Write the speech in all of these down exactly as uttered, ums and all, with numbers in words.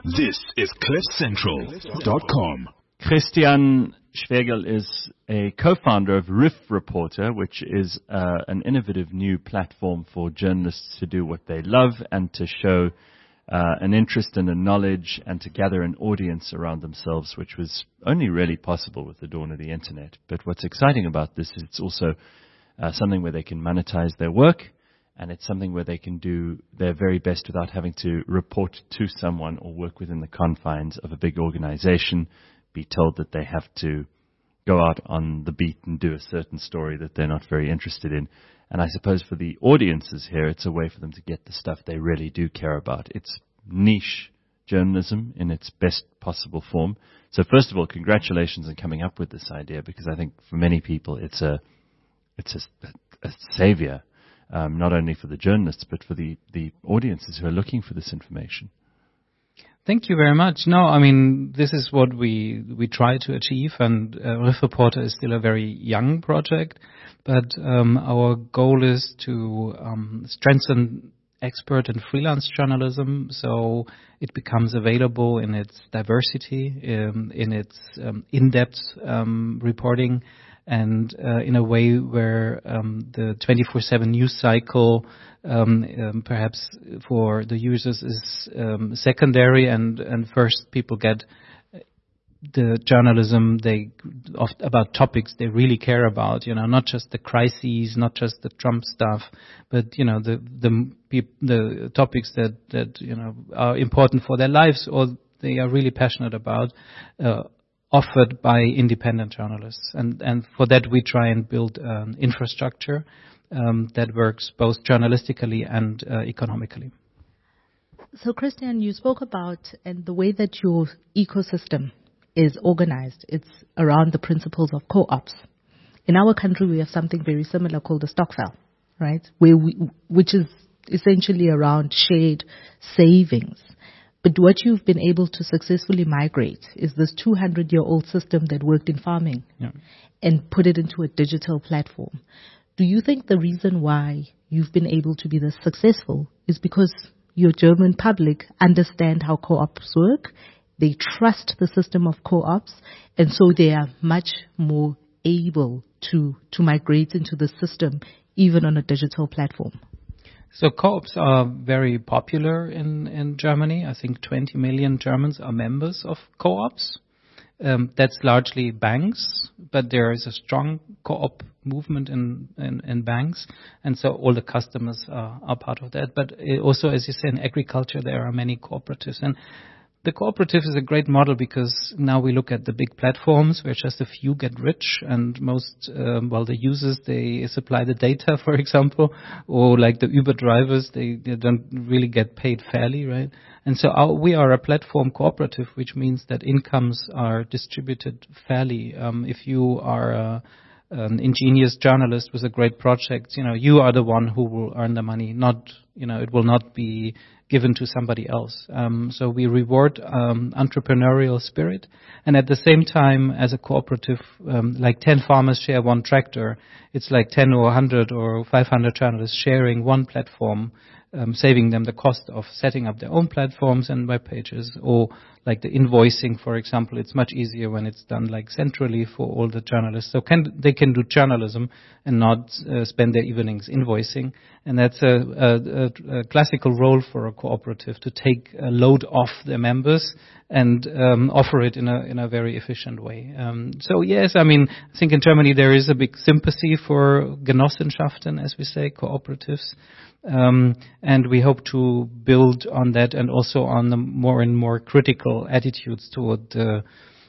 This is cliff central dot com. Christian Schwegel is a co-founder of Riff Reporter, which is uh, an innovative new platform for journalists to do what they love and to show uh, an interest and a knowledge and to gather an audience around themselves, which was only really possible with the dawn of the internet. But what's exciting about this is it's also uh, something where they can monetize their work, and it's something where they can do their very best without having to report to someone or work within the confines of a big organization, be told that they have to go out on the beat and do a certain story that they're not very interested in. And I suppose for the audiences here, it's a way for them to get the stuff they really do care about. It's niche journalism in its best possible form. So first of all, congratulations on coming up with this idea, because I think for many people it's a it's a, a savior. Um, not only for the journalists, but for the, the audiences who are looking for this information. Thank you very much. No, I mean, this is what we we try to achieve, and uh, Riff Reporter is still a very young project, but um, our goal is to um, strengthen expert and freelance journalism so it becomes available in its diversity, um, in its um, in-depth um, reporting, and uh, in a way where um, the twenty-four seven news cycle um, um, perhaps for the users is um, secondary, and, and first people get the journalism they of, about topics they really care about, you know, not just the crises, not just the Trump stuff, but, you know, the the the topics that, that you know, are important for their lives or they are really passionate about, uh, offered by independent journalists. And, and for that we try and build an infrastructure um, that works both journalistically and uh, economically. So Christian, you spoke about and the way that your ecosystem is organized. It's around the principles of co-ops. In our country we have something very similar called the Stokvel, right? Where we, which is essentially around shared savings. But what you've been able to successfully migrate is this two hundred year old system that worked in farming yeah. and put it into a digital platform. Do you think the reason why you've been able to be this successful is because your German public understand how co-ops work, they trust the system of co-ops, and so they are much more able to, to migrate into the system even on a digital platform? So co-ops are very popular in, in Germany. I think twenty million Germans are members of co-ops. Um, that's largely banks, but there is a strong co-op movement in, in, in banks, and so all the customers are, are part of that. But also, as you say, in agriculture, there are many cooperatives. And the cooperative is a great model because now we look at the big platforms where just a few get rich, and most, um, well, the users, they supply the data, for example, or like the Uber drivers, they, they don't really get paid fairly, right? And so our, we are a platform cooperative, which means that incomes are distributed fairly. Um, if you are a, an ingenious journalist with a great project, you know, you are the one who will earn the money, not, you know, it will not be given to somebody else. Um, so we reward um, entrepreneurial spirit, and at the same time, as a cooperative, um, like ten farmers share one tractor, it's like ten or one hundred or five hundred journalists sharing one platform, um, saving them the cost of setting up their own platforms and web pages, or like the invoicing, for example. It's much easier when it's done like centrally for all the journalists. So can, they can do journalism and not uh, spend their evenings invoicing. And that's a, a, a classical role for a cooperative, to take a load off their members and um, offer it in a in a very efficient way. Um, so yes, I mean, I think in Germany there is a big sympathy for Genossenschaften, as we say, cooperatives. Um, and we hope to build on that, and also on the more and more critical attitudes toward the,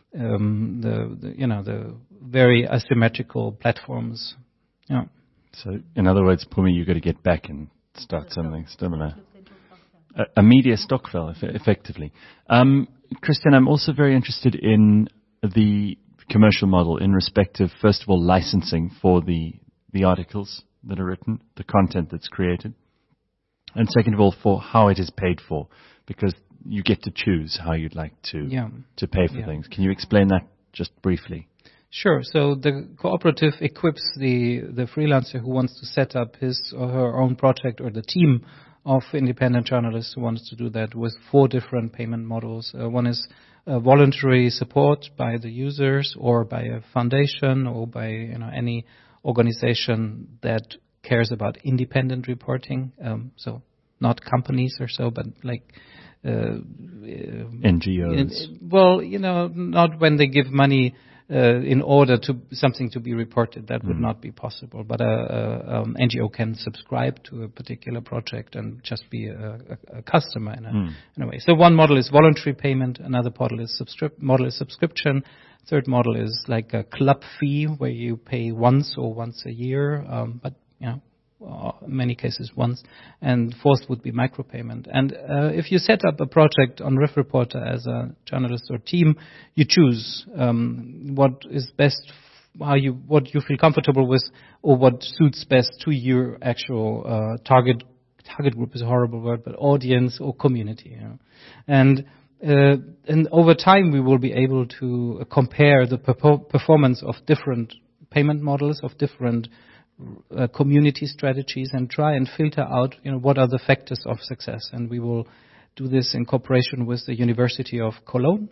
um, the, the you know, the very asymmetrical platforms. Yeah. So, in other words, Pumi, you've got to get back and start something similar. A, a media Stokvel, effectively. Um, Christian, I'm also very interested in the commercial model in respect of, first of all, licensing for the, the articles that are written, the content that's created, and second of all, for how it is paid for, because you get to choose how you'd like to yeah. to pay for yeah. things. Can you explain that just briefly? Sure. So the cooperative equips the, the freelancer who wants to set up his or her own project, or the team of independent journalists who wanted to do that with four different payment models. Uh, one is uh, voluntary support by the users or by a foundation or by you know any organization that cares about independent reporting. Um, so not companies or so, but like uh, N G Os. In, well, you know, not when they give money uh, in order to something to be reported. That would mm. not be possible. But a, a um, N G O can subscribe to a particular project and just be a, a, a customer in a, mm. in a way. So one model is voluntary payment. Another model is subscrip- model is subscription. Third model is like a club fee where you pay once or once a year, um, but you know. Uh, in many cases once, and fourth would be micropayment. And uh, if you set up a project on Riff Reporter as a journalist or team, you choose um, what is best, f- how you what you feel comfortable with, or what suits best to your actual uh, target. Target group is a horrible word, but audience or community. You know. And uh, and over time, we will be able to uh, compare the perpo- performance of different payment models of different Uh, community strategies and try and filter out, you know, what are the factors of success. And we will do this in cooperation with the University of Cologne,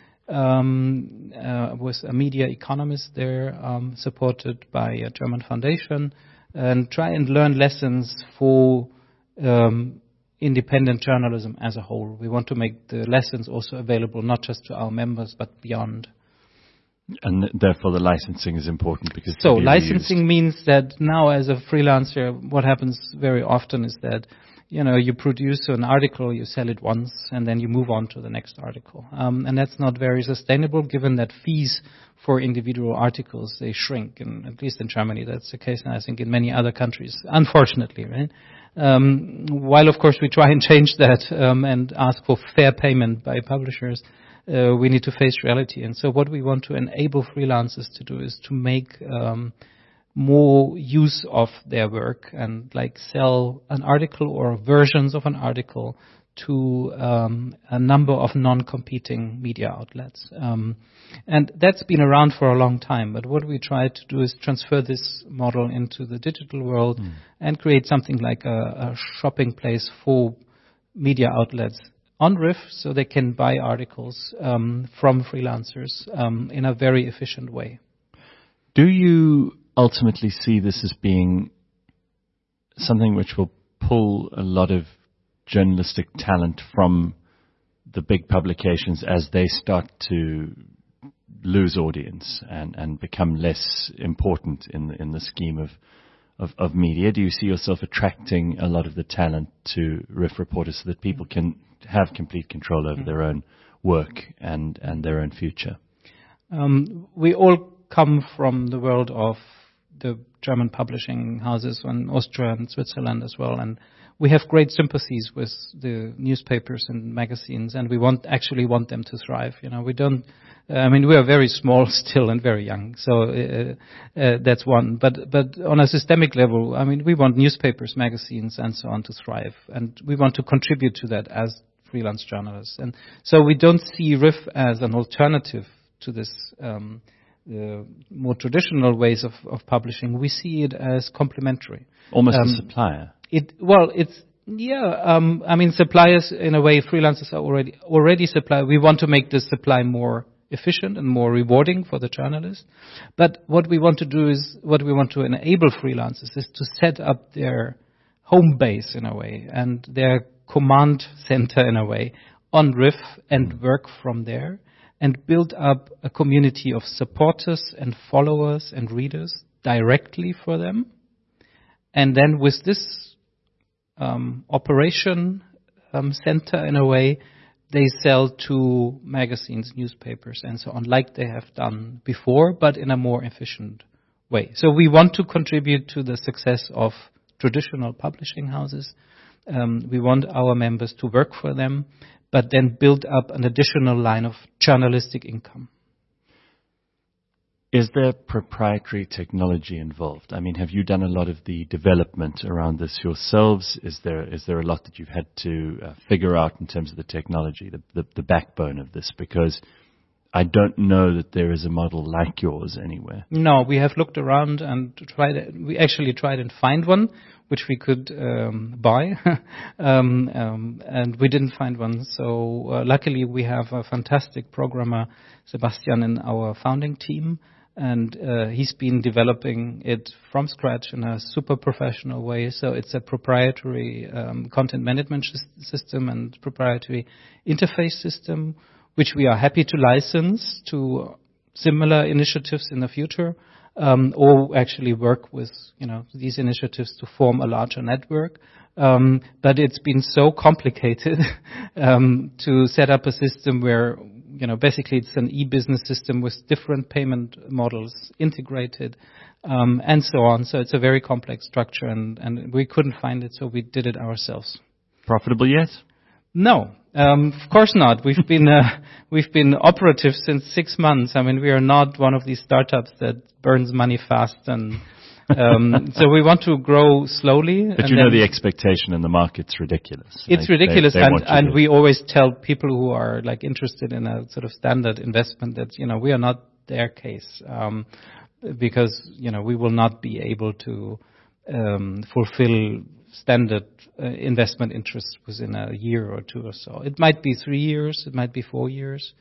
um, uh, with a media economist there, um, supported by a German foundation, and try and learn lessons for um, independent journalism as a whole. We want to make the lessons also available not just to our members but beyond. And therefore the licensing is important because so licensing reused. means that now as a freelancer, what happens very often is that you know you produce an article, you sell it once, and then you move on to the next article, um, and that's not very sustainable given that fees for individual articles they shrink, and at least in Germany that's the case, and I think in many other countries, unfortunately, right? Um, while of course we try and change that um, and ask for fair payment by publishers. Uh, we need to face reality. And so what we want to enable freelancers to do is to make um, more use of their work and like sell an article or versions of an article to um, a number of non-competing media outlets. Um, and that's been around for a long time. But what we try to do is transfer this model into the digital world mm. and create something like a, a shopping place for media outlets on Riff, so they can buy articles um, from freelancers um, in a very efficient way. Do you ultimately see this as being something which will pull a lot of journalistic talent from the big publications as they start to lose audience and, and become less important in the, in the scheme of, of, of media? Do you see yourself attracting a lot of the talent to Riff Reporter so that people can have complete control over mm. their own work and, and their own future? Um, we all come from the world of the German publishing houses in Austria and Switzerland as well, and we have great sympathies with the newspapers and magazines, and we want actually want them to thrive. You know, we don't. Uh, I mean, we are very small still and very young, so uh, uh, that's one. But but on a systemic level, I mean, we want newspapers, magazines, and so on to thrive, and we want to contribute to that as freelance journalists. And so we don't see Riff as an alternative to this um, uh, more traditional ways of, of publishing. We see it as complementary. Almost um, a supplier. It well, it's yeah. Um, I mean, suppliers in a way, freelancers are already already supply. We want to make this supply more efficient and more rewarding for the journalist. But what we want to do is what we want to enable freelancers is to set up their home base in a way and their command center in a way on Riff and work from there and build up a community of supporters and followers and readers directly for them. And then with this um, operation um, center in a way, they sell to magazines, newspapers, and so on, like they have done before, but in a more efficient way. So we want to contribute to the success of traditional publishing houses. Um, we want our members to work for them, but then build up an additional line of journalistic income. Is there proprietary technology involved? I mean, have you done a lot of the development around this yourselves? Is there is there a lot that you've had to uh, figure out in terms of the technology, the, the, the backbone of this? Because I don't know that there is a model like yours anywhere. No, we have looked around and tried. We actually tried and find one, which we could um, buy, um, um, and we didn't find one. So uh, luckily, we have a fantastic programmer, Sebastian, in our founding team, and uh, he's been developing it from scratch in a super professional way. So it's a proprietary um, content management sh- system and proprietary interface system, which we are happy to license to similar initiatives in the future, um, or actually work with, you know, these initiatives to form a larger network. Um, but it's been so complicated um, to set up a system where, you know, basically it's an e-business system with different payment models integrated, um, and so on. So it's a very complex structure, and, and we couldn't find it, so we did it ourselves. Profitable yet? No, um, of course not. We've been uh, we've been operative since six months. I mean, we are not one of these startups that burns money fast, and um, so we want to grow slowly. But you know the expectation in the market's ridiculous. It's they, ridiculous, they, they and and to we always tell people who are like interested in a sort of standard investment that, you know, we are not their case, um, because, you know, we will not be able to um, fulfill standard uh, investment interest within a year or two or so. It might be three years, it might be four years.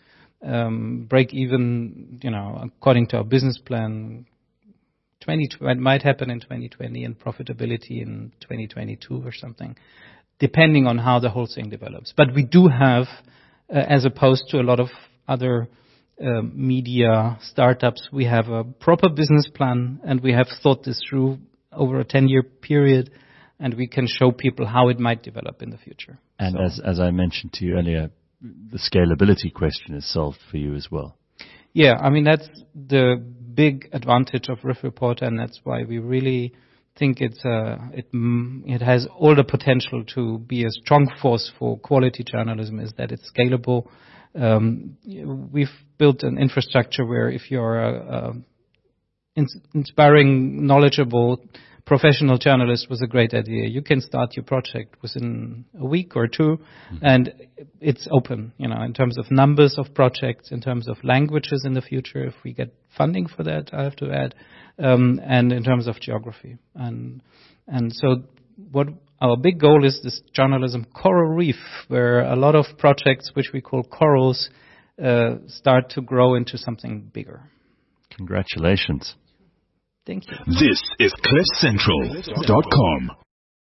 Um, break even, you know, according to our business plan, twenty it might happen in twenty twenty, and profitability in twenty twenty-two or something, depending on how the whole thing develops. But we do have, uh, as opposed to a lot of other uh, media startups, we have a proper business plan, and we have thought this through over a ten-year period, and we can show people how it might develop in the future. And so. as as I mentioned to you earlier, the scalability question is solved for you as well. Yeah, I mean, that's the big advantage of Riff Reporter, and that's why we really think it's uh, it it has all the potential to be a strong force for quality journalism, is that it's scalable. Um, we've built an infrastructure where if you're a, a inspiring, knowledgeable, professional journalist with a great idea, you can start your project within a week or two, mm-hmm. and it's open, you know, in terms of numbers of projects, in terms of languages in the future, if we get funding for that, I have to add, um, and in terms of geography. And and so what our big goal is this journalism coral reef, where a lot of projects, which we call corals, uh, start to grow into something bigger. Congratulations. Thank you. This is cliff central dot com.